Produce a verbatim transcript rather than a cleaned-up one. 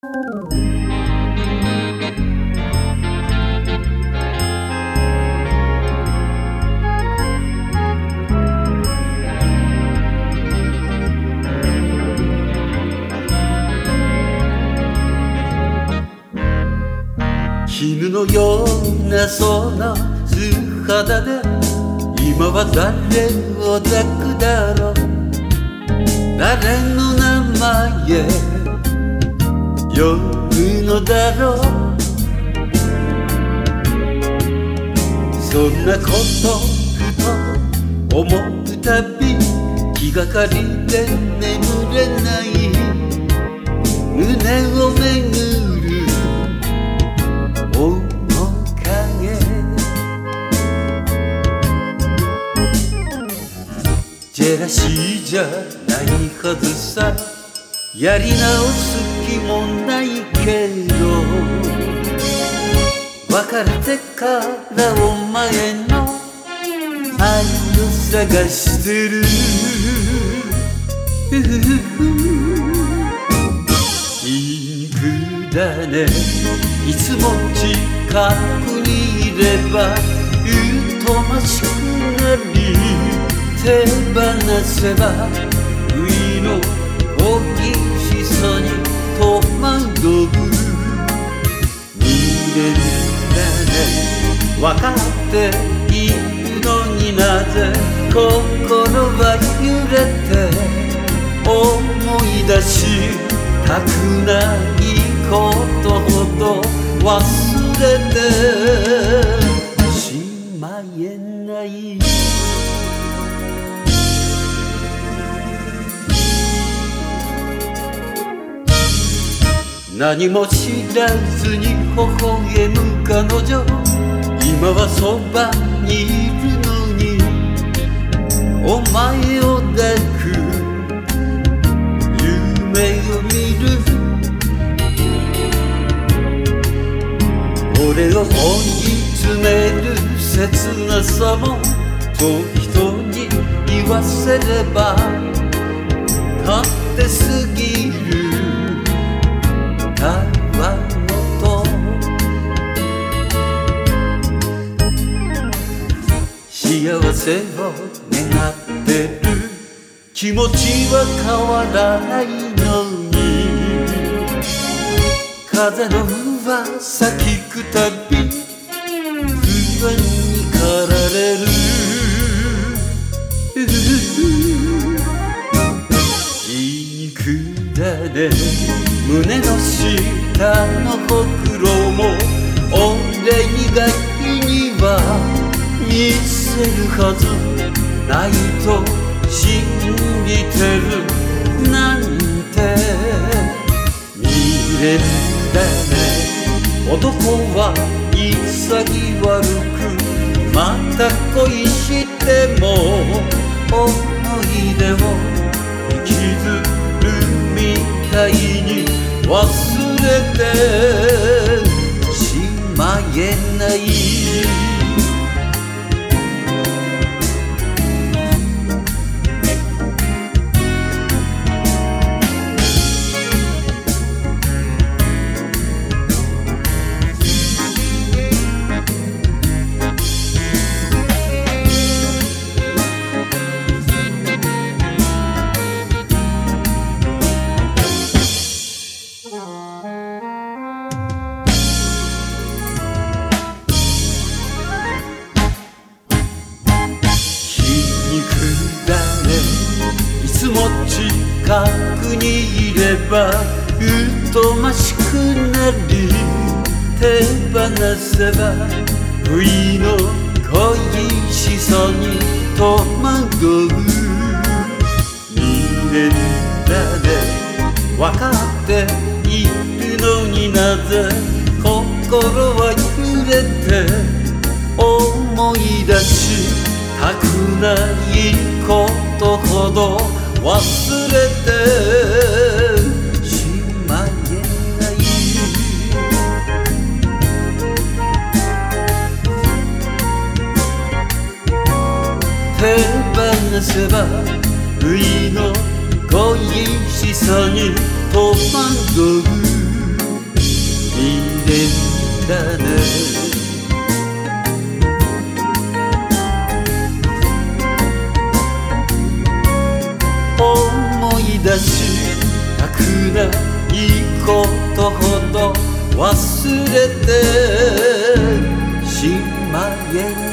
絹のようなその素肌で今は誰を抱くだろう。誰の名前呼ぶのだろう。そんなことふと思うたび気がかりで眠れない胸をめぐる面影。ジェラシーじゃないはずさ。やり直す気もないけど別れてからお前の愛を探してる。いくだねいつも近くにいればうとましくなり手放せば不意の大きいしさに戸惑う。未練だね分かっているのになぜ心は揺れて思い出したくないことほど忘れてしまえない。何も知らずに微笑む彼女今はそばにいるのにお前を抱く夢を見る。俺を追い詰める切なさも遠い人に言わせれば勝手すぎるたわごと。幸せを願ってる気持ちは変わらないのに風の噂聞くたび不安に駆られる。いくらで胸の下のほくろも俺以外には見せるはずないと信じてるなんて未練だね。男は潔悪くまた恋しても思い出を生きずるみたいに忘れてしまえない。いつも近くにいればうとましくなり手放せば不意の恋しさに戸惑う。未練だね分かっているのになぜ心は揺れて思い出したくないことほど忘れてしまえない。手放せば不意の恋しさに戸惑う。 だね。思い出したくないことほど忘れてしまえ